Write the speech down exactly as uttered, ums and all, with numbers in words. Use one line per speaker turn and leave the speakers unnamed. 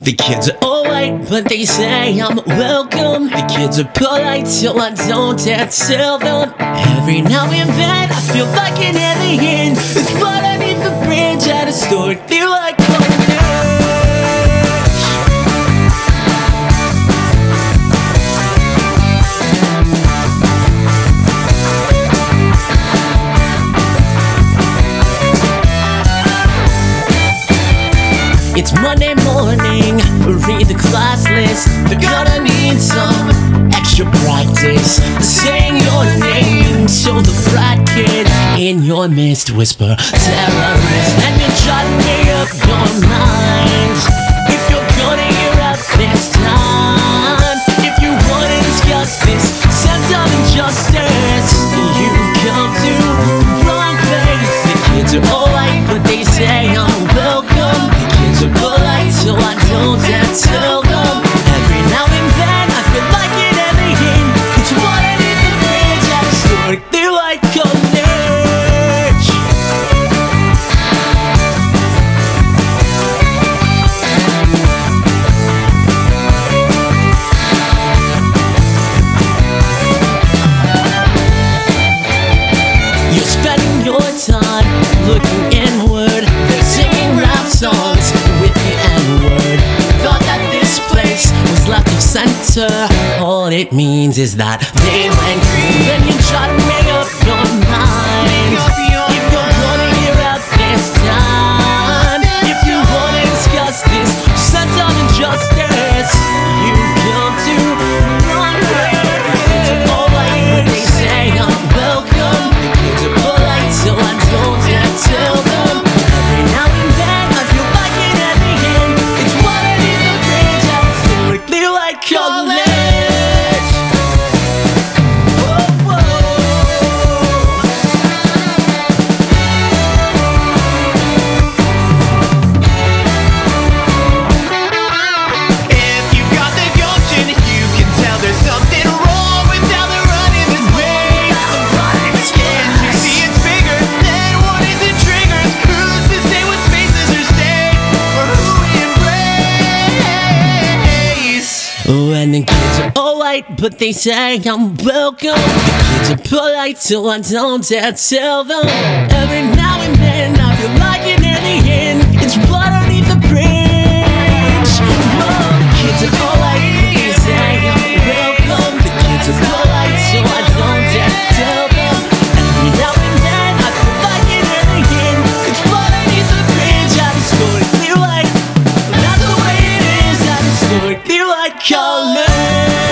The kids are alright, but they say I'm welcome. The kids are polite, so I don't dare tell them. Every now and then I feel like an alien. It's what I need the bridge at a store. Feel like it's Monday morning, read the class list. They're gonna need some extra practice saying your name, so the frat kid in your midst whisper terrorist, and you try to make up your mind if you're gonna hear out this time. If you wanna discuss this sense of injustice, you've come to the wrong place. The kids are alright, but they say I'm welcome. So polite, so I don't dare tell them. Every now and then I feel like an alien. It's what I need the bridge at a store. They're like college. You're spending your time looking inward, singing rap songs with the N-word. Thought that this place was left of center. All it means is that they went green. When you try to make up your mind, if you're gonna hear out this time, if you wanna discuss this sense of injustice, you've come to wrong place. It's alright when they say I'm welcome. The kids are polite, so I don't dare tell them. Every now and then I feel like an alien. It's what I need the bridge at a store. They're like college. Whoa, whoa.
If you got the gumption, you can tell there's something wrong with how they're running this place. Can't you see it's bigger than what is it triggers? Who's to say what spaces are safe or who we embrace?
When the kids are alright, but they say I'm welcome. The kids are polite, so I don't dare tell them. Every now and then I feel like an alien. It's water beneath the bridge. Whoa, the kids are alright, but they say I'm welcome. The kids are polite, so I don't dare tell them. Every now and then I feel like an alien. It's water beneath the bridge. I just feel like that's the way it is. I just feel like college.